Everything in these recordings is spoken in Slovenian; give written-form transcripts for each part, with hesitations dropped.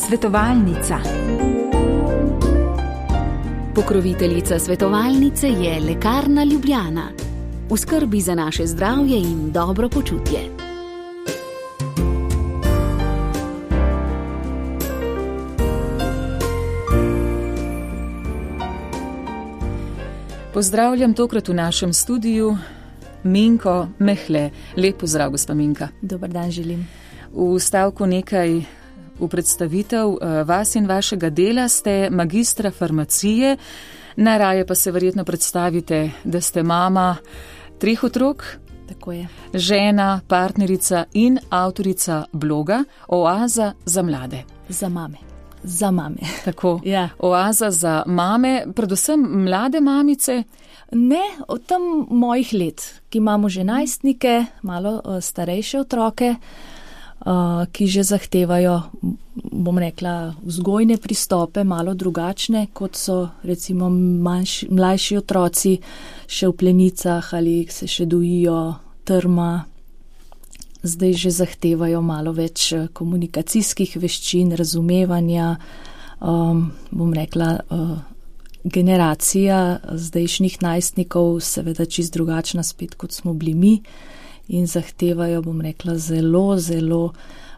Svetovalnica. Pokroviteljica svetovalnice je Lekarna Ljubljana. V skrbi za naše zdravje in dobro počutje. Pozdravljam tokrat v našem studiu Minko Mehle. Lep pozdrav, gospa Minka. Dober dan želim. V stavku nekaj v predstavitev vas in vašega dela. Ste magistra farmacije, najraje pa se verjetno predstavite, da ste mama 3 otrok. Tako je. Žena, partnerica in avtorica bloga Oaza za mlade. Za mame. Za mame. Tako, ja. Oaza za mame, predvsem mlade mamice. Ne, od tam mojih let, ki imamo že najstnike, malo starejše otroke, ki že zahtevajo, bom rekla, vzgojne pristope, malo drugačne, kot so recimo mlajši otroci še v plenicah ali se še dojijo trma. Zdaj že zahtevajo malo več komunikacijskih veščin, razumevanja, bom rekla, generacija zdajšnjih najstnikov seveda čist drugačna spet, kot smo bili mi in zahtevajo, bom rekla, zelo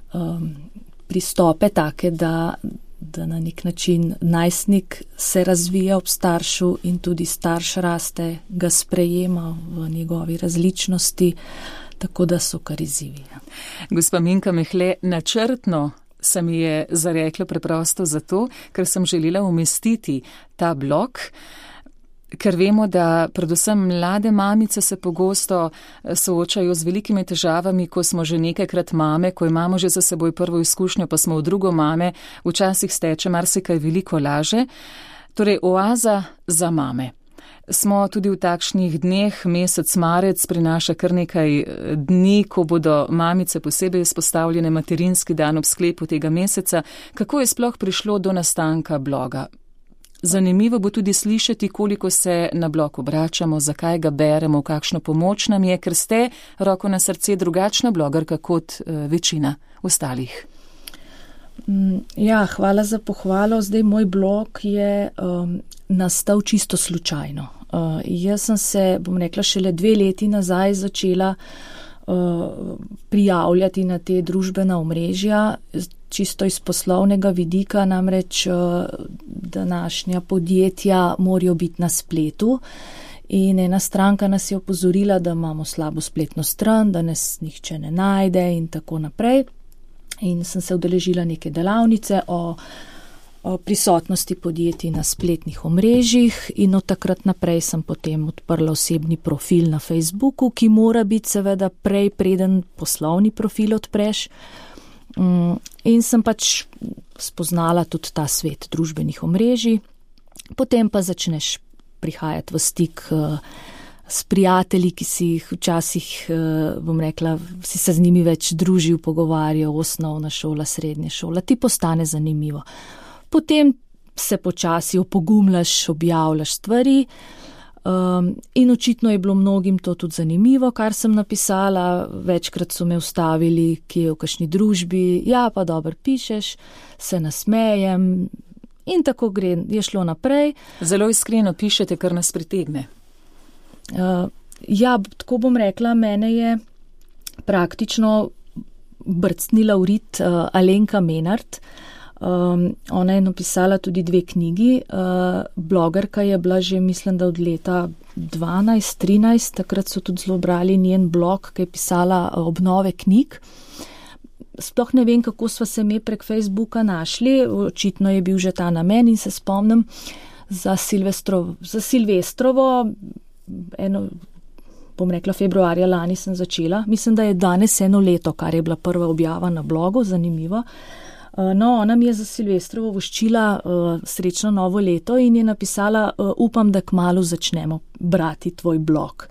pristope take, da na nek način najstnik se razvija ob staršu in tudi starš raste, ga sprejema v njegovi različnosti, tako da so kar izzivi. Gospa Minka Mehle, načrtno se mi je zareklo preprosto zato, ker sem želela umestiti ta blog, ker vemo, da predvsem mlade mamice se pogosto soočajo z velikimi težavami, ko smo že nekajkrat mame, ko imamo že za seboj prvo izkušnjo, pa smo v drugo mame, včasih steče marsikaj veliko laže. Torej, Oaza za mame. Smo tudi v takšnih dneh, mesec marec prinaša kar nekaj dni, ko bodo mamice posebej izpostavljene, materinski dan ob sklepu tega meseca. Kako je sploh prišlo do nastanka bloga? Zanimivo bo tudi slišati, koliko se na blog obračamo, zakaj ga beremo, kakšno pomoč nam je, ker ste, roko na srce, drugačna blogerka kot večina ostalih. Ja, hvala za pohvalo. Zdaj moj blog je nastal čisto slučajno. Jaz sem se, bom rekla, šele 2 leti nazaj začela prijavljati na te družbena omrežja, čisto iz poslovnega vidika, namreč današnja podjetja morajo biti na spletu in ena stranka nas je opozorila, da imamo slabo spletno stran, da nas nihče ne najde in tako naprej. In sem se udeležila neke delavnice o prisotnosti podjetij na spletnih omrežjih in od takrat naprej sem potem odprla osebni profil na Facebooku, ki mora biti seveda prej, preden poslovni profil odpreš. In sem pač spoznala tudi ta svet družbenih omrežij. Potem pa začneš prihajati v stik s prijatelji, ki si jih včasih, bom rekla, si se z njimi več družil, pogovarjal, osnovna šola, srednja šola, ti postane zanimivo. Potem se počasi opogumljaš, objavljaš stvari in očitno je bilo mnogim to tudi zanimivo, kar sem napisala. Večkrat so me ustavili, ki je v kakšni družbi, ja pa dobro pišeš, se nasmejem in tako gre, je šlo naprej. Zelo iskreno pišete, kar nas pritegne. Ja, tako bom rekla, mene je praktično brcnila v rit Alenka Menart. Ona je napisala tudi 2 knjigi. Blogerka je bila že, mislim, da od leta 12-13, takrat so tudi zelo brali njen blog, ki je pisala obnove knjig. Sploh ne vem, kako sva se me prek Facebooka našli, očitno je bil že ta namen in se spomnim za Silvestrovo, bom rekla, februarja lani sem začela. Mislim, da je danes 1 leto, kar je bila prva objava na blogu, zanimivo. No, ona mi je za Silvestrovo voščila srečno novo leto in je napisala, upam, da kmalu začnemo brati tvoj blog.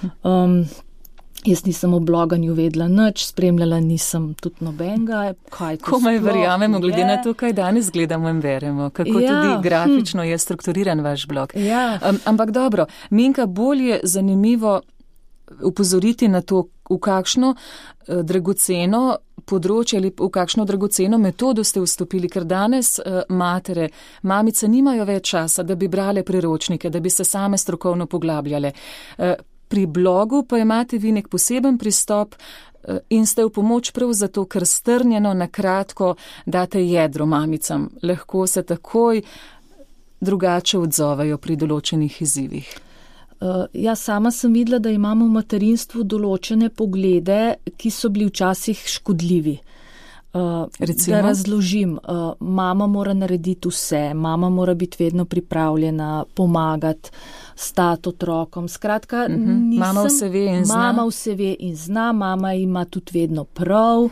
Jaz nisem o bloganju vedela nič, spremljala nisem tudi nobenega. Komaj verjamemo, glede na to, kaj danes gledamo in beremo, kako tudi grafično je strukturiran vaš blog. Ja. Ampak dobro, Minka, bolj je zanimivo upozoriti na to, v kakšno dragoceno področje ali v kakšno dragoceno metodo ste vstopili, ker danes mamice nimajo več časa, da bi brale priročnike, da bi se same strokovno poglabljale. Pri blogu pa imate vi nek poseben pristop in ste v pomoč prav zato, ker strnjeno na kratko date jedro mamicam. Lahko se takoj drugače odzovejo pri določenih izzivih. Ja, sama sem videla, da imamo v materinstvu določene poglede, ki so bili včasih škodljivi. Recimo? Da razložim, mama mora narediti vse, mama mora biti vedno pripravljena, pomagati, stati otrokom. Skratka, mama vse ve in zna. Mama vse ve in zna, mama ima tudi vedno prav.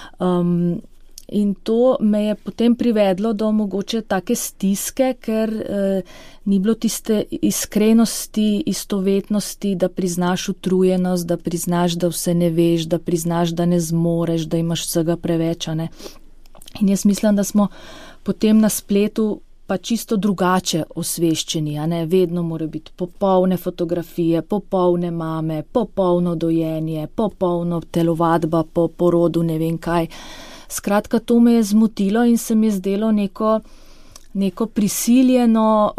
In to me je potem privedlo do mogoče take stiske, ker ni bilo tiste iskrenosti, istovetnosti, da priznaš utrujenost, da priznaš, da vse ne veš, da priznaš, da ne zmoreš, da imaš vsega preveč. Ne? In jaz mislim, da smo potem na spletu pa čisto drugače osveščeni. Ne? Vedno mora biti popolne fotografije, popolne mame, popolno dojenje, popolno telovadba po porodu, ne vem kaj. Skratka, to me je zmotilo in se mi je zdelo neko prisiljeno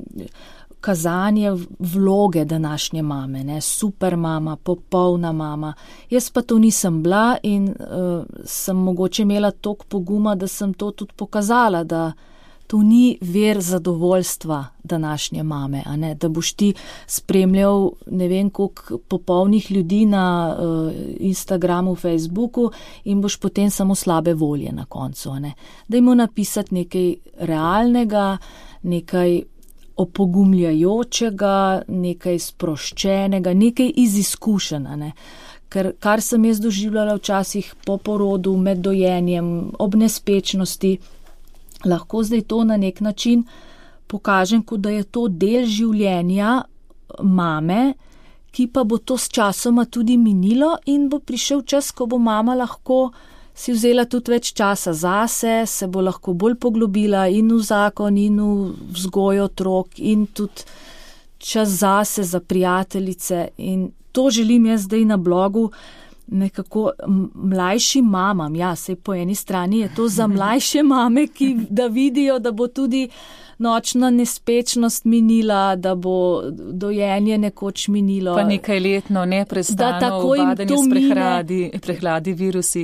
kazanje vloge današnje mame, ne, super mama, popolna mama. Jaz pa to nisem bila in sem mogoče imela toliko poguma, da sem to tudi pokazala, da to ni vir zadovoljstva današnje mame, a ne, da boš ti spremljal ne vem koliko popolnih ljudi na Instagramu, Facebooku in boš potem samo slabe volje na koncu, a ne. Dajmo napisati nekaj realnega, nekaj opogumljajočega, nekaj sproščenega, nekaj iz izkušenj, a ne. Ker kar sem jaz doživljala včasih po porodu, med dojenjem, ob nespečnosti, lahko zdaj to na nek način pokažem, kot da je to del življenja mame, ki pa bo to s časoma tudi minilo in bo prišel čas, ko bo mama lahko si vzela tudi več časa zase, se bo lahko bolj poglobila in v zakon, in v vzgojo otrok, in tudi čas zase, za prijateljice. In to želim jaz zdaj na blogu nekako mlajšim mamam. Ja, sej po eni strani je to za mlajše mame, da vidijo, da bo tudi nočna nespečnost minila, da bo dojenje nekoč minilo. Pa nekaj letno, neprestano ubadanje s prehladi virusi.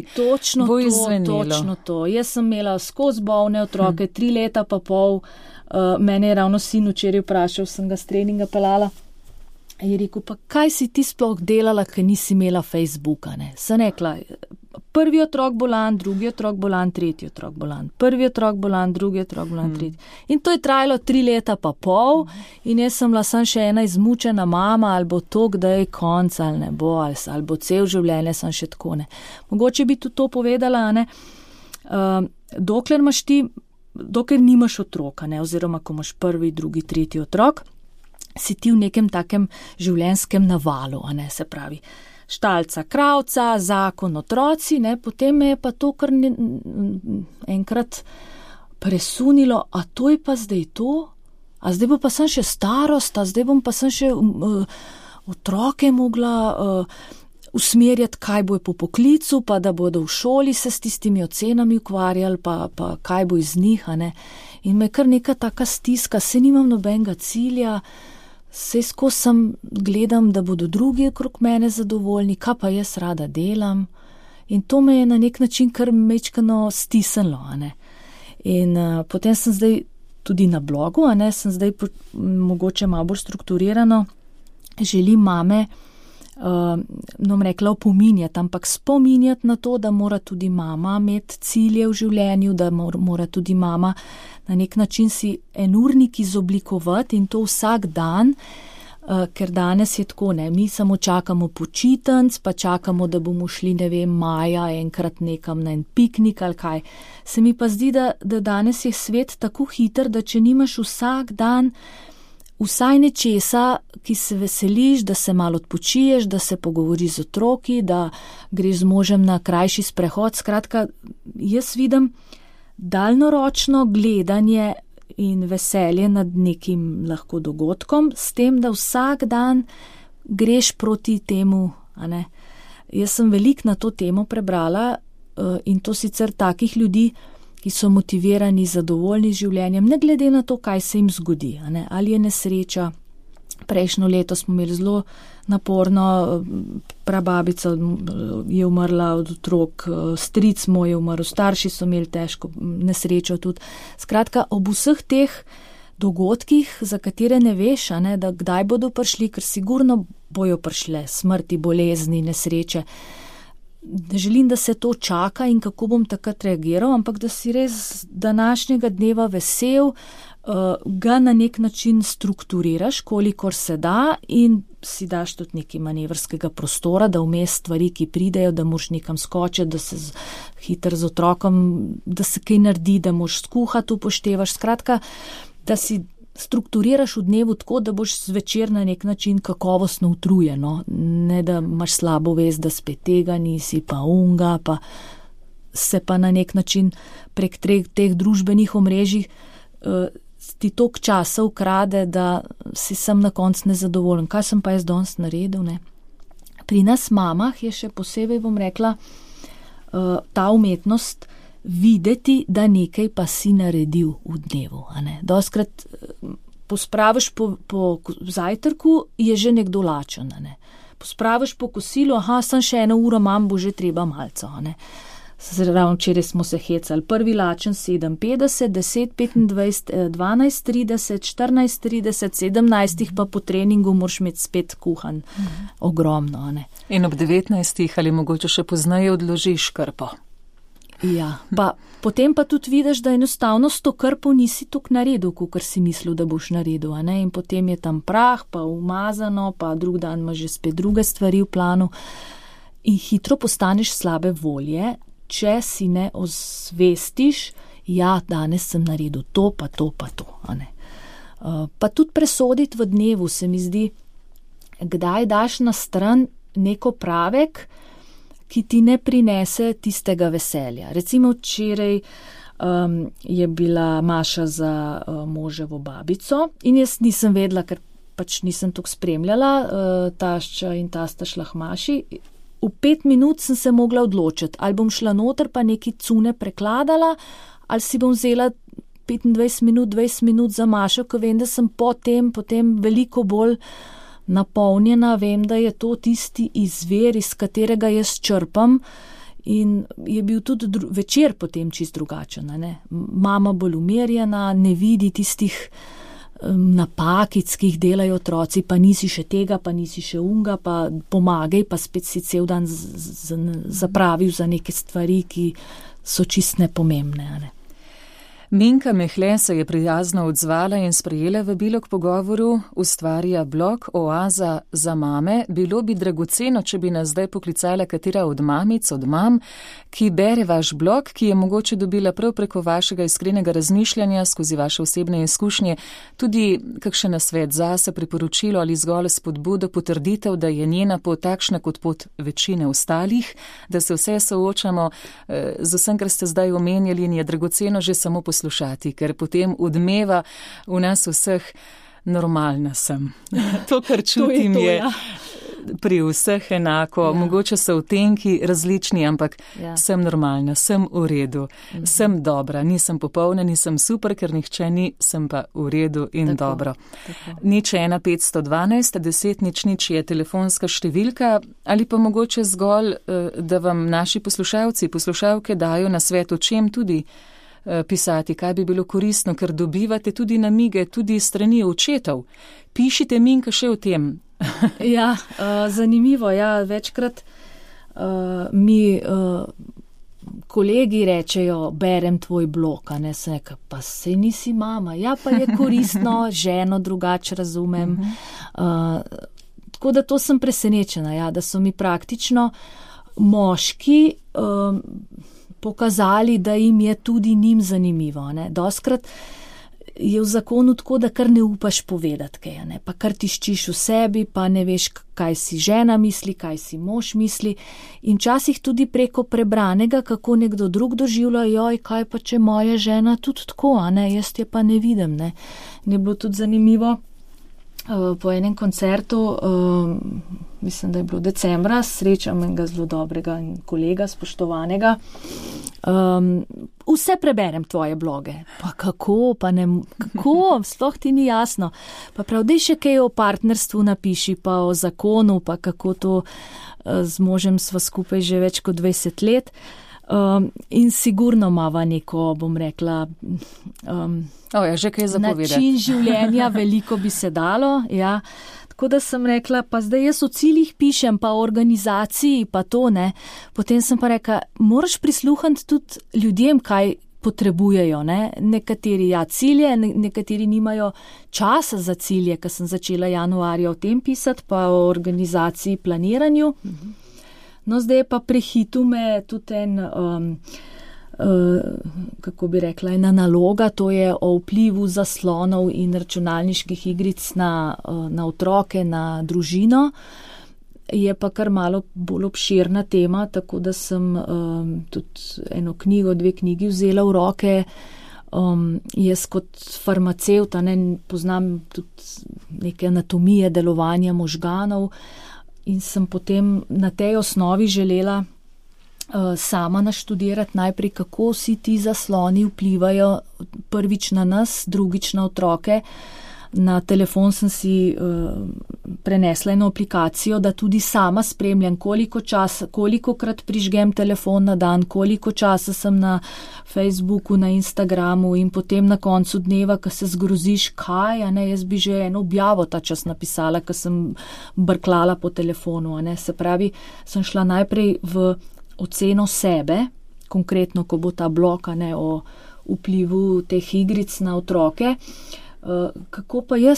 Točno to. Jaz sem imela skozi bolne otroke, 3 leta pa pol. Mene je ravno sin včeraj vprašal, sem ga s treninga pelala. Je rekel, pa kaj si ti sploh delala, ker nisi imela Facebooka, ne? Sem rekla, prvi otrok bolan, drugi otrok bolan, tretji otrok bolan, prvi otrok bolan, drugi otrok bolan, tretji. In to je trajalo 3 leta pa pol in jaz sem bila sem še ena izmučena mama, ali bo to kdaj konc, ali ne bo, ali bo cel življenje, sem še tako, ne. Mogoče bi tudi to povedala, ne, dokler nimaš otroka, ne, oziroma ko imaš prvi, drugi, tretji otrok, si ti v nekem takem življenjskem navalu, a ne, se pravi, štalca, kravca, zakon, otroci, ne, potem me je pa to kar enkrat presunilo, a to je pa zdaj to? A zdaj bo pa sem še starost, a zdaj bom pa sem še otroke mogla usmerjati, kaj bo po poklicu, pa da bodo v šoli se s tistimi ocenami ukvarjali, pa kaj bo iz njih, a ne. In me kar neka taka stiska, se nimam nobenega cilja, sej skozi sem gledam, da bodo drugi okrog mene zadovoljni, kaj pa jaz rada delam. In to me je na nek način kar mečkano stisnilo, a ne. In potem sem zdaj tudi na blogu, a ne, sem zdaj mogoče malo bolj strukturirano, želim mame, no rekla opominjati, ampak spominjati na to, da mora tudi mama imeti cilje v življenju, da mora tudi mama na nek način si en urnik izoblikovati in to vsak dan, ker danes je tako, ne, mi samo čakamo počitnic, pa čakamo, da bomo šli, ne vem, maja enkrat nekam na en piknik ali kaj. Se mi pa zdi, da danes je svet tako hiter, da če nimaš vsak dan vsaj nečesa, ki se veseliš, da se malo odpočiješ, da se pogovoriš z otroki, da greš z možem na krajši sprehod. Skratka, jaz vidim daljnoročno gledanje in veselje nad nekim lahko dogodkom, s tem, da vsak dan greš proti temu, a ne. Jaz sem veliko na to temo prebrala in to sicer takih ljudi, ki so motivirani, zadovoljni z življenjem, ne glede na to, kaj se jim zgodi, ne? Ali je nesreča. Prejšnjo leto smo imeli zelo naporno, prababica je umrla od otrok, stric moj je umrl, starši so imeli težko nesrečo tudi. Skratka, ob vseh teh dogodkih, za katere ne veš, ne, da kdaj bodo prišli, ker sigurno bojo prišle smrti, bolezni, nesreče. Ne želim, da se to čaka in kako bom takrat reagiral, ampak da si res današnjega dneva vesel, ga na nek način strukturiraš, kolikor se da in si daš tudi nekaj manevrskega prostora, da vmes stvari, ki pridejo, da moraš nekam skočiti, da se hitro z otrokom, da se kaj naredi, da moraš skuhati, upoštevaš. Skratka, da si strukturiraš v dnevu tako, da boš zvečer na nek način kakovostno utrujeno, ne da imaš slabo vest, da spet tega nisi, pa unga, pa se pa na nek način prek teh družbenih omrežij ti toliko časa ukrade, da si sem na koncu nezadovoljen. Kaj sem pa jaz danes naredil, ne? Pri nas mamah je še posebej, bom rekla, ta umetnost videti, da nekaj pa si naredil v dnevu. Dostkrat pospraviš po zajtrku, je že nekdo lačen. Pospraviš po kosilu, sem še 1 uro imam, bo že treba malco. Ravno včeraj smo se hecali. Prvi lačen 7:50, 10:25, 12:30, 14:30, 17 pa po treningu moraš imeti spet kuhan. Ogromno. In ob 19 ali mogoče še pozneje odložiš krpo. Ja, pa potem pa tudi vidiš, da enostavno s to krpo nisi toliko naredil, kakor si mislil, da boš naredil. In potem je tam prah, pa umazano, pa drug dan imaš že spet druge stvari v planu. In hitro postaneš slabe volje, če si ne ozvestiš, ja, danes sem naredil to, pa to, pa to. Pa tudi presoditi v dnevu se mi zdi, kdaj daš na stran neko pravek, ki ti ne prinese tistega veselja. Recimo včeraj je bila maša za moževo babico in jaz nisem vedela, ker pač nisem toliko spremljala, tašča in tasta šla k maši. V 5 minut sem se mogla odločiti, ali bom šla noter pa neki cune prekladala, ali si bom vzela 25 minut, 20 minut za mašo, ko vem, da sem potem veliko bolj napolnjena, vem, da je to tisti izvir, iz katerega jaz črpam in je bil tudi večer potem čist drugačen. Mama bolj umirjena, ne vidi tistih napakic, ki jih delajo otroci, pa nisi še tega, pa nisi še unga, pa pomagaj, pa spet si cel dan zapravil za neke stvari, ki so čist nepomembne. Minka Mehle se je prijazno odzvala in sprejela vabilo k pogovoru, ustvarja blog Oaza za mame. Bilo bi dragoceno, če bi nas zdaj poklicala katera od mamic, od mam, ki bere vaš blog, ki je mogoče dobila prav preko vašega iskrenega razmišljanja, skozi vaše osebne izkušnje, tudi kakšen nasvet zase, priporočilo ali zgolj spodbudo, potrditev, da je njena pot takšna kot pot večine ostalih, da se vse soočamo z vsem, kar ste zdaj omenjali, in je dragoceno že samo poslušati, ker potem odmeva v nas vseh normalna sem. To, kar čutim, je pri vseh enako. Mogoče so odtenki različni, ampak sem normalna, sem v redu, sem dobra, nisem popolna, nisem super, ker nihče ni, sem pa v redu in dobro. 01512 10 00 je telefonska številka, ali pa mogoče zgolj, da vam naši poslušalci, poslušalke dajo na svet, o čem tudi pisati, kaj bi bilo koristno, ker dobivate tudi namige, tudi strani očetov. Pišite, Minka, še o tem. Ja, zanimivo, večkrat mi kolegi rečejo, berem tvoj blog, pa sej nisi mama, pa je koristno, ženo drugače razumem. Tako da to sem presenečena, da so mi praktično moški pokazali, da jim je tudi njim zanimivo. Dostkrat je v zakonu tako, da kar ne upaš povedati kaj, pa kar tiščiš v sebi, pa ne veš, kaj si žena misli, kaj si mož misli, in včasih tudi preko prebranega, kako nekdo drug doživlja, kaj pa če moja žena tudi tako, jaz je pa ne vidim. Ne bilo tudi zanimivo, po enem koncertu mislim, da je bilo decembra, srečam enega zelo dobrega kolega, spoštovanega. Vse preberem tvoje bloge. Pa kako, sploh ti ni jasno. Pa prav, daj še kaj o partnerstvu napiši, pa o zakonu, pa kako to z možem sva skupaj že več kot 20 let. In sigurno mava neko, bom rekla, že kaj zapovedati. Način življenja, veliko bi se dalo, ja. Tako da sem rekla, pa zdaj jaz o ciljih pišem, pa o organizaciji, pa to ne. Potem sem pa rekla, moraš prisluhniti tudi ljudem, kaj potrebujejo, ne. Nekateri cilje, nekateri nimajo časa za cilje, ker sem začela januarja o tem pisati, pa o organizaciji, planiranju. No, zdaj je pa prehitu me tudi kako bi rekla, ena naloga, to je o vplivu zaslonov in računalniških igric na otroke, na družino. Je pa kar malo bolj obširna tema, tako da sem tudi eno knjigo, 2 knjigi vzela v roke. Jaz kot farmacevt, poznam tudi neke anatomije delovanja možganov in sem potem na tej osnovi želela sama naštudirati najprej, kako vsi ti zasloni vplivajo prvič na nas, drugič na otroke. Na telefon sem si prenesla eno aplikacijo, da tudi sama spremljam, kolikokrat prižgem telefon na dan, koliko časa sem na Facebooku, na Instagramu in potem na koncu dneva, ko se zgroziš, jaz bi že eno objavo ta čas napisala, ko sem brklala po telefonu. Se pravi, sem šla najprej v oceno sebe, konkretno, ko bo ta blok o vplivu teh igric na otroke, kako pa jaz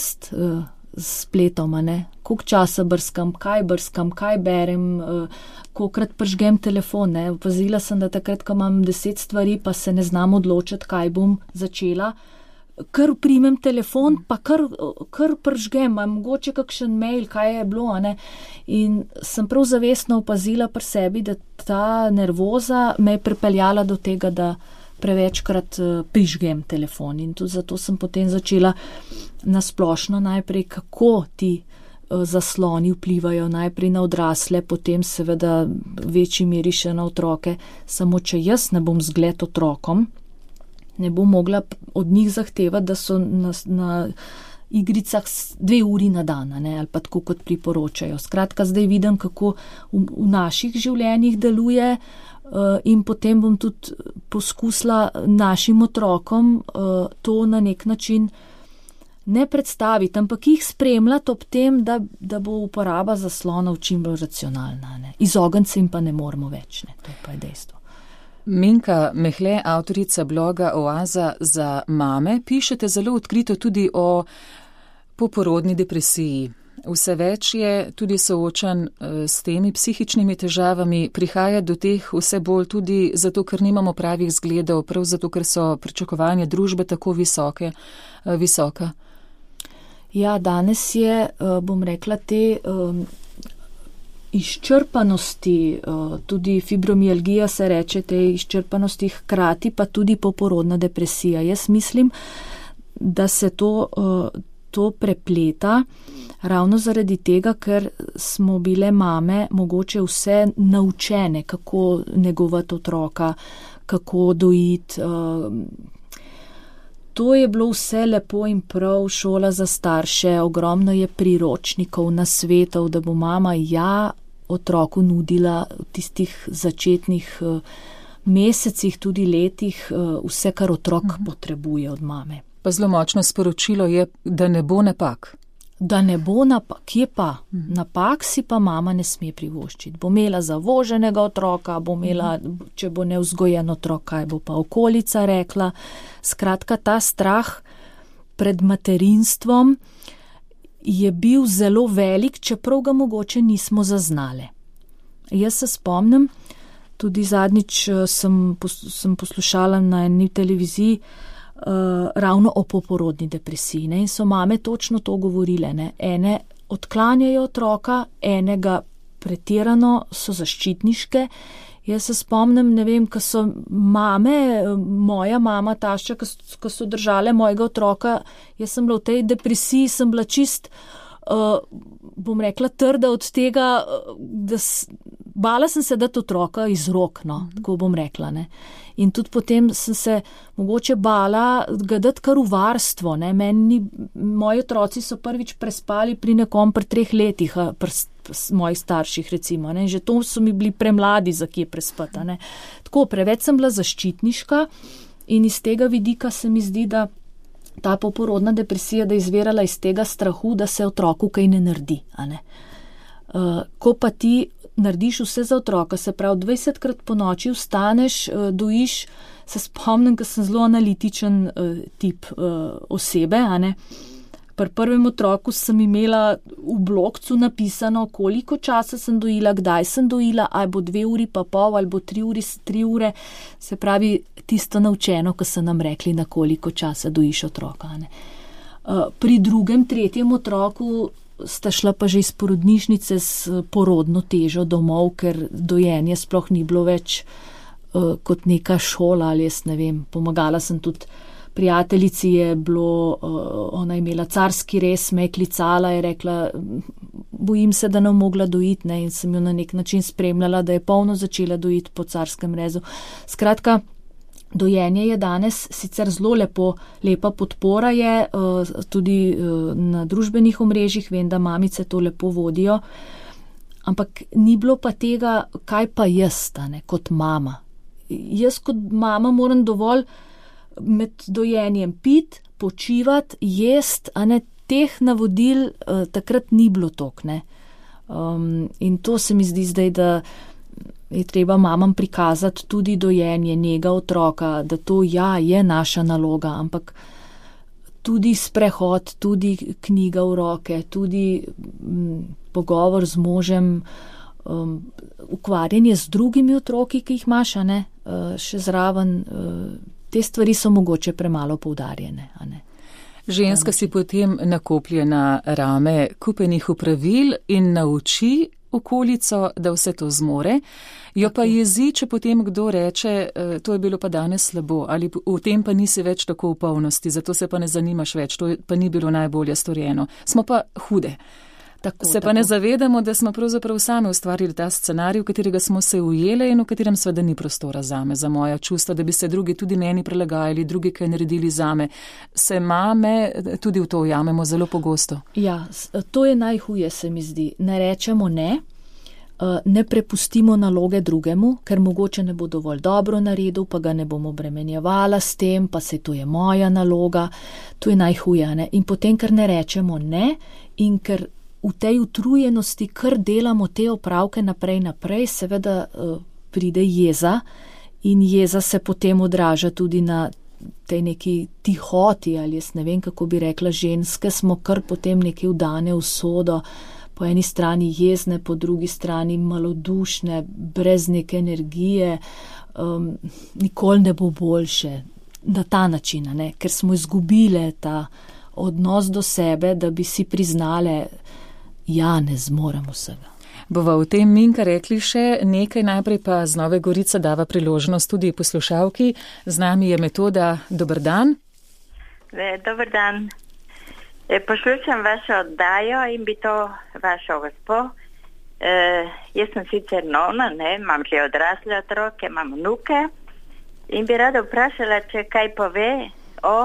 s spletom, koliko časa brskam, kaj berem, kolikokrat pržgem telefon. Opazila sem, da takrat, ko imam 10 stvari, pa se ne znam odločiti, kaj bom začela, kar primem telefon, pa kar pržgem, mogoče kakšen mail, kaj je bilo, In sem prav zavestno opazila pri sebi, da ta nervoza me je pripeljala do tega, da prevečkrat prižgem telefon. In tudi zato sem potem začela nasplošno najprej, kako ti zasloni vplivajo najprej na odrasle, potem seveda v večji meri še na otroke. Samo če jaz ne bom zgled otrokom, ne bom mogla od njih zahtevati, da so na igricah 2 uri na dan, ali pa tako, kot priporočajo. Skratka, zdaj vidim, kako v naših življenjih deluje in potem bom tudi poskusila našim otrokom to na nek način ne predstaviti, ampak jih spremljati ob tem, da bo uporaba zaslonov čim bolj racionalna. Izogniti se jim pa ne moramo več, to pa je dejstvo. Minka Mehle, avtorica bloga Oaza za mame, pišete zelo odkrito tudi o poporodni depresiji. Vse več je tudi soočen s temi psihičnimi težavami, prihaja do teh vse bolj tudi zato, ker nimamo pravih zgledov, prav zato, ker so pričakovanja družbe tako visoka. Ja, danes je, bom rekla, te izčrpanosti, tudi fibromialgija se reče, te izčrpanosti hkrati pa tudi poporodna depresija. Jaz mislim, da se to prepleta ravno zaradi tega, ker smo bile mame mogoče vse naučene, kako negovati otroka, kako dojiti. To je bilo vse lepo in prav, šola za starše, ogromno je priročnikov, nasvetov, da bo mama otroku nudila v tistih začetnih mesecih, tudi letih, vse, kar otrok potrebuje od mame. Pa zelo močno sporočilo je, da ne bo napak. Da ne bo napak, kje pa? Napak si pa mama ne sme privoščiti. Bo imela zavoženega otroka, bo imela, če bo nevzgojen otrok, kaj bo pa okolica rekla. Skratka, ta strah pred materinstvom je bil zelo velik, čeprav ga mogoče nismo zaznale. Jaz se spomnim, tudi zadnjič sem poslušala na eni televiziji ravno o poporodni depresiji. In so mame točno to govorile. Ene odklanjajo otroka, enega pretirano so zaščitniške. Jaz se spomnim, ne vem, ko so mame, moja mama, tašča, ko so držale mojega otroka, jaz sem bila v tej depresiji, sem bila čist bom rekla, trda od tega, da bala sem se dati otroka iz rok, no, tako bom rekla, ne. In tudi potem sem se mogoče bala ga dati kar v varstvo, ne. Moji otroci so prvič prespali pri nekom pri 3 letih, pri mojih starših recimo, ne. Že to so mi bili premladi za kje prespati, ne. Tako, preveč sem bila zaščitniška in iz tega vidika se mi zdi, da ta poporodna depresija, da je izvirala iz tega strahu, da se otroku kaj ne naredi, a ne. Ko pa ti narediš vse za otroka, se pravi 20krat po noči vstaneš, dojiš, se spomnim, ker sem zelo analitičen tip osebe, a ne. Pri prvem otroku sem imela v blokcu napisano, koliko časa sem dojila, kdaj sem dojila, ali bo 2 uri pa pol, ali bo 3 ure, se pravi tisto naučeno, ko so nam rekli, na koliko časa dojiš otroka, a ne. Pri drugem, tretjem otroku sta šla pa že iz porodnišnice s porodno težo domov, ker dojenje sploh ni bilo več kot neka šola ali jaz ne vem. Pomagala sem tudi prijateljici, je bilo, ona je imela carski rez, me je klicala, je rekla, bojim se, da ne bom mogla dojiti, ne, in sem jo na nek način spremljala, da je polno začela dojiti po carskem rezu. Skratka, dojenje je danes sicer zelo lepa podpora je, tudi na družbenih omrežjih, vem, da mamice to lepo vodijo, ampak ni bilo pa tega, kaj pa jaz, ne, kot mama. Jaz kot mama moram dovolj med dojenjem piti, počivati, jesti, a ne, teh navodil takrat ni bilo toliko, ne. In to se mi zdi zdaj, da je treba mamam prikazati tudi dojenje, njega otroka, da to je naša naloga, ampak tudi sprehod, tudi knjiga v roke, tudi pogovor z možem, ukvarjanje z drugimi otroki, ki jih imaš, a ne, še zraven, te stvari so mogoče premalo poudarjene, a ne. Ženska si potem nakoplje na rame kupenih upravil in nauči okolico, da vse to zmore, jo pa jezi, če potem kdo reče, to je bilo pa danes slabo, ali v tem pa nisi več tako v polnosti, zato se pa ne zanimaš več, to pa ni bilo najbolje storjeno. Smo pa hude. Se pa ne zavedamo, da smo pravzaprav sami ustvarili ta scenarij, v katerega smo se ujele in v katerem seveda ni prostora zame, za moja čustva, da bi se drugi tudi meni prilagajali, drugi kaj naredili zame. Se mame tudi v to ujamemo zelo pogosto. Ja, to je najhuje, se mi zdi. Ne rečemo ne prepustimo naloge drugemu, ker mogoče ne bo dovolj dobro naredil, pa ga ne bom obremenjevala s tem, pa se to je moja naloga. To je najhuje, ne? In potem, ker ne rečemo ne in ker v tej utrujenosti, kar delamo te opravke naprej, seveda pride jeza in jeza se potem odraža tudi na tej neki tihoti, ali jaz ne vem, kako bi rekla, ženske smo kar potem neke vdane v sodo, po eni strani jezne, po drugi strani malodušne, brez neke energije, nikoli ne bo boljše, na ta način, ne? Ker smo izgubile ta odnos do sebe, da bi si priznale, ne zmoremo vsega. Bova v tem, Minka, rekli še nekaj, najprej pa z Nove Gorice dava priložnost tudi poslušalki. Z nami je Metoda. Dober dan. Dober dan. Poslušam vašo oddajo in bi to vašo gospo. Jaz sem sicer nona, imam že odrasle otroke, imam vnuke in bi rada vprašala, če kaj pove o,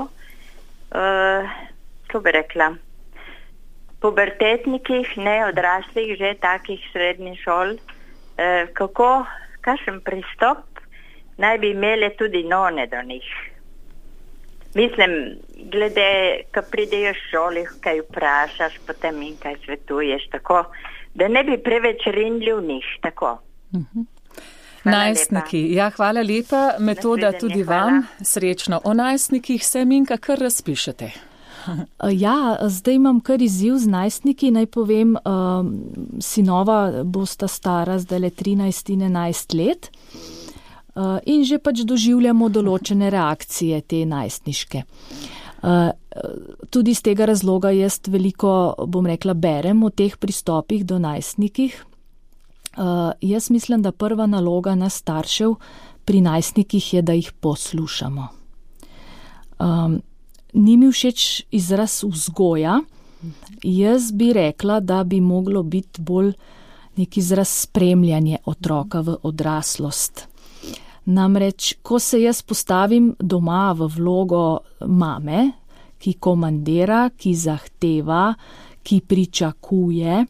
ko bi rekla, pubertetnikih, odraslih, že takih srednjih šol, kakšen pristop naj bi imeli tudi none do njih. Mislim, glede, ko pridejo v šoli, kaj vprašaš, potem in kaj svetuješ, tako, da ne bi preveč rinili v njih, tako. Najstniki, hvala lepa, Metoda, tudi vam, srečno. O najstnikih se, Minka, kar razpišete. Zdaj imam kar izziv z najstniki, naj povem, sinova bosta stara zdaj 13 in 11 let in že pač doživljamo določene reakcije te najstniške. Tudi iz tega razloga jaz veliko, bom rekla, berem o teh pristopih do najstnikih. Jaz mislim, da prva naloga nas staršev pri najstnikih je, da jih poslušamo. Ni mi všeč izraz vzgoja, Jaz bi rekla, da bi moglo biti bolj nek izraz spremljanje otroka v odraslost. Namreč, ko se jaz postavim doma v vlogo mame, ki komandira, ki zahteva, ki pričakuje,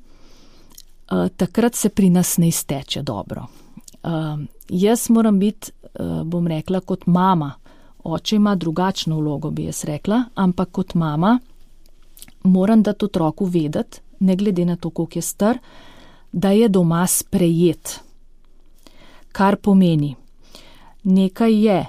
takrat se pri nas ne izteče dobro. Jaz moram biti, bom rekla, kot mama. Oče ima drugačno vlogo, bi jaz rekla, ampak kot mama moram dati otroku vedeti, ne glede na to, koliko je star, da je doma sprejet. Kar pomeni, nekaj je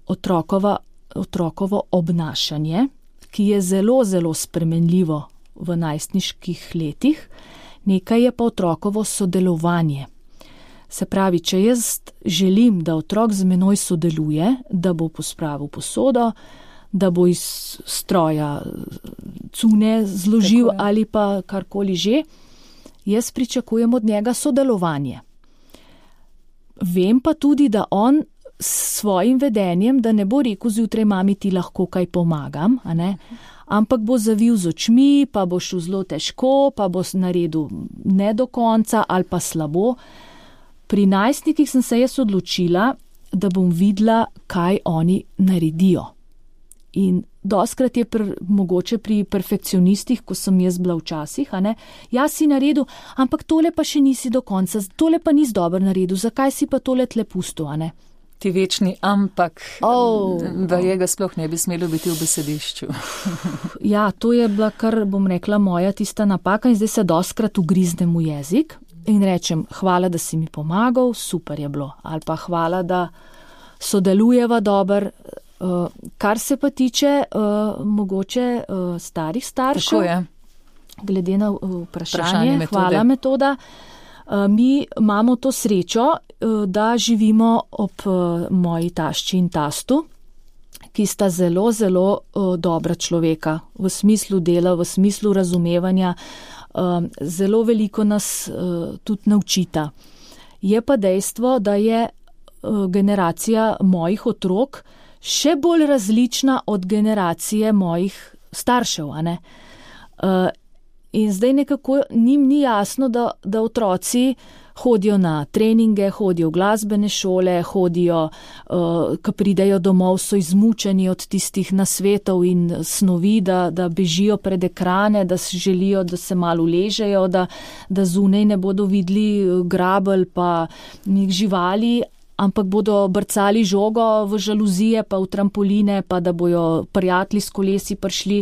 otrokovo obnašanje, ki je zelo, zelo spremenljivo v najstniških letih, nekaj je pa otrokovo sodelovanje. Se pravi, če jaz želim, da otrok z menoj sodeluje, da bo pospravil posodo, da bo iz stroja cune zložil ali pa karkoli že, jaz pričakujem od njega sodelovanje. Vem pa tudi, da on s svojim vedenjem, da ne bo rekel zjutraj, mami, ti lahko kaj pomagam, a ne? Ampak bo zavil z očmi, pa bo šel zelo težko, pa bo naredil ne do konca ali pa slabo. Pri najstnikih sem se jaz odločila, da bom videla, kaj oni naredijo. In doskrat je mogoče pri perfekcionistih, ko sem jaz bila včasih, a ne, jaz si naredil, ampak tole pa še nisi do konca, tole pa nisi dobro naredil, zakaj si pa tole tle pustil, a ne? Ti večni ampak, da je ga sploh ne bi smelo biti v besedišču. Ja, to je bila, kar bom rekla, moja tista napaka in zdaj se doskrat ugriznem v jezik in rečem, hvala, da si mi pomagal, super je bilo, ali pa hvala, da sodelujeva dober. Kar se pa tiče mogoče starih staršev, glede na vprašanje hvala metoda, mi imamo to srečo, da živimo ob moji tašči in tastu, ki sta zelo, zelo dobra človeka v smislu dela, v smislu razumevanja, zelo veliko nas tudi naučita. Je pa dejstvo, da je generacija mojih otrok še bolj različna od generacije mojih staršev, a ne? In zdaj nekako njim ni jasno, da otroci hodijo na treninge, hodijo v glasbene šole, hodijo, ko pridejo domov, so izmučeni od tistih nasvetov in snovi, da bežijo pred ekrane, da si želijo, da se malo uležejo, da zunaj ne bodo videli grabelj pa živali, ampak bodo brcali žogo v žaluzije pa v trampoline, pa da bojo prijatelji s kolesi prišli.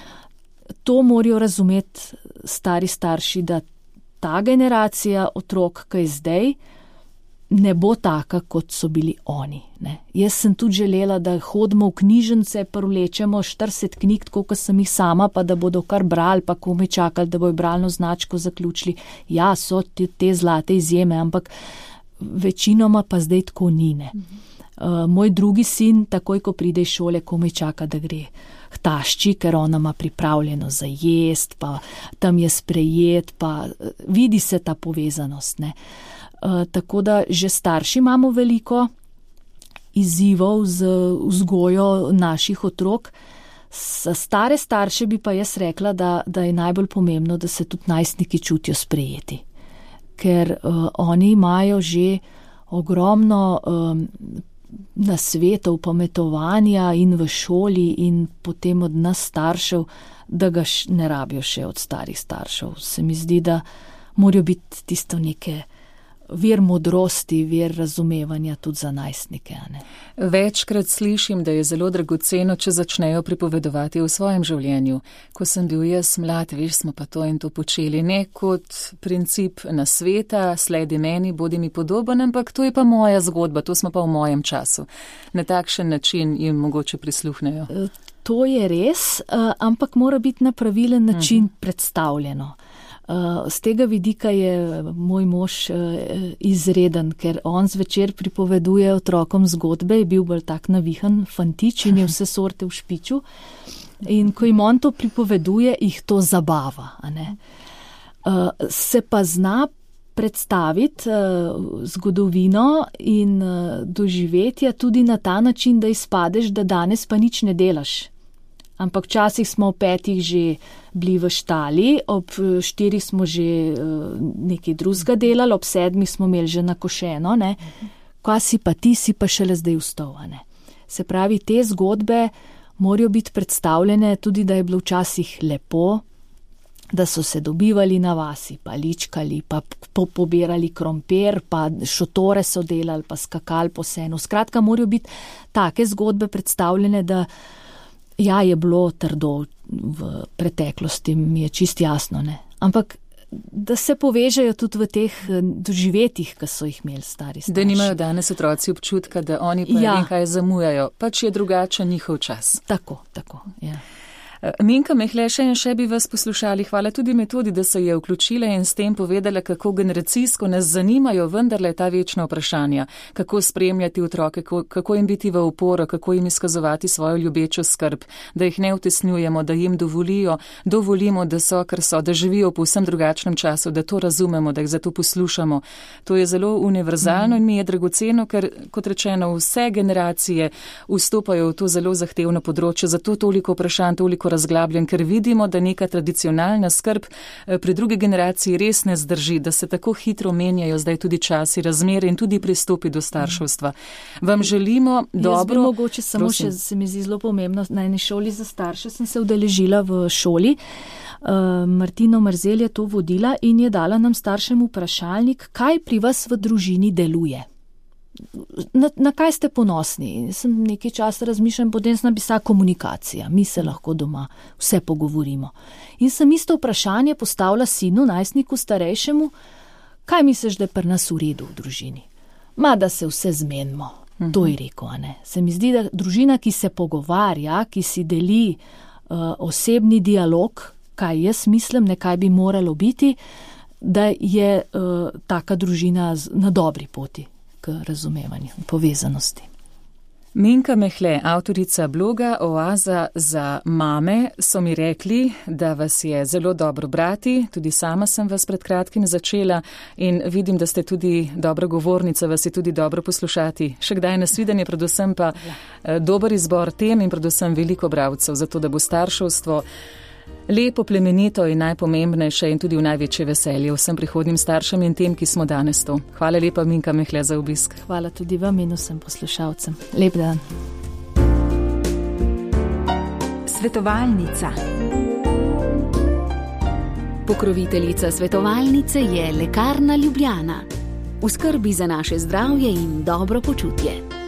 To morajo razumeti stari starši, da ta generacija otrok, ki je zdaj, ne bo taka, kot so bili oni. Ne. Jaz sem tudi želela, da hodimo v knjižnice, pa vlečemo 40 knjig, tako kot sem jih sama, pa da bodo kar brali, pa komaj čakali, da bojo bralno značko zaključili. Ja, so te zlate izjeme, ampak večinoma pa zdaj tako ni. Ne. Moj drugi sin, takoj ko pride iz šole, komaj čaka, da gre k tašči, ker ona ima pripravljeno za jest, pa tam je sprejet, pa vidi se ta povezanost. Ne. Tako da že starši imamo veliko izzivov z vzgojo naših otrok. Za stare starše bi pa jaz rekla, da je najbolj pomembno, da se tudi najstniki čutijo sprejeti. Ker oni imajo že ogromno nasvetov, pametovanja in v šoli in potem od nas staršev, da ga ne rabijo še od starih staršev. Se mi zdi, da morajo biti tisto neke vir modrosti, vir razumevanja tudi za najstnike. Ne? Večkrat slišim, da je zelo dragoceno, če začnejo pripovedovati o svojem življenju. Ko sem bil jaz mlad, veš, smo pa to in to počeli. Ne kot princip nasveta, sledi meni, bodi mi podoben, ampak to je pa moja zgodba, to smo pa v mojem času. Na takšen način jim mogoče prisluhnejo. To je res, ampak mora biti na pravilen način predstavljeno. Z tega vidika je moj mož izreden, ker on zvečer pripoveduje otrokom zgodbe, je bil bolj tak navihan fantič in je vse sorte v špiču. In ko jim on to pripoveduje, jih to zabava. A ne? Se pa zna predstaviti zgodovino in doživetja tudi na ta način, da izpadeš, da danes pa nič ne delaš. Ampak včasih smo ob 5 že bili v štali, ob 4 smo že nekaj drugega delali, ob 7 smo imeli že nakošeno, ne. Kaj si pa ti, si pa šele zdaj vstal, ne. Se pravi, te zgodbe morajo biti predstavljene tudi, da je bilo včasih lepo, da so se dobivali na vasi, pa ličkali, pa pobirali krompir, pa šotore so delali, pa skakali po senu. Skratka, morajo biti take zgodbe predstavljene, da ja, je bilo trdo v preteklosti, mi je čist jasno, ne. Ampak da se povežejo tudi v teh doživetjih, ki so jih imeli stari starši. Da nimajo danes otroci občutka, da oni pa ne vem kaj zamujajo, pač je drugačen njihov čas. Tako, ja. Minka Mehle, še bi vas poslušali. Hvala tudi Metodi, da se je vključila in s tem povedala, kako generacijsko nas zanimajo vendarle ta večna vprašanja, kako spremljati otroke, kako jim biti v oporo, kako jim izkazovati svojo ljubečo skrb, da jih ne utesnjujemo, da jim dovolimo, da so, kar so, da živijo v povsem drugačnem času, da to razumemo, da jih zato poslušamo. To je zelo univerzalno in mi je dragoceno, ker, kot rečeno, vse generacije vstopajo v to zelo zahtevno področje, zato toliko vprašanj, toliko razglabljen, ker vidimo, da neka tradicionalna skrb pri drugi generaciji res ne zdrži, da se tako hitro menjajo zdaj tudi časi, razmere in tudi pristopi do starševstva. Vam želimo dobro... Jaz bi mogoče samo še, se mi zdi zelo pomembno, na eni šoli za starše sem se udeležila v šoli. Martina Mrzel je to vodila in je dala nam staršem vprašalnik, kaj pri vas v družini deluje. Na kaj ste ponosni? Sem nekaj časa razmišljam, potem sem napisala komunikacija. Mi se lahko doma vse pogovorimo. In sem isto vprašanje postavila sinu, najstniku starejšemu, kaj misliš, da je pri nas v redu v družini? Da se vse zmenimo. To je rekel, a ne. Se mi zdi, da družina, ki se pogovarja, ki si deli osebni dialog, kaj jaz mislim, nekaj bi moralo biti, da je taka družina na dobri poti razumevanju, povezanosti. Minka Mehle, avtorica bloga Oaza za mame, so mi rekli, da vas je zelo dobro brati, tudi sama sem vas pred kratkim začela in vidim, da ste tudi dobra govornica, vas je tudi dobro poslušati. Še kdaj nasvidenje, predvsem pa dober izbor tem in predvsem veliko bralcev, zato da bo starševstvo lepo, plemenito in najpomembnejše in tudi v največje veselje vsem prihodnim staršem in tem, ki smo danes to. Hvala lepa, Minka Mehle, za obisk. Hvala tudi vam in vsem poslušalcem. Lep dan. Svetovalnica. Pokroviteljica svetovalnice je Lekarna Ljubljana. V skrbi za naše zdravje in dobro počutje.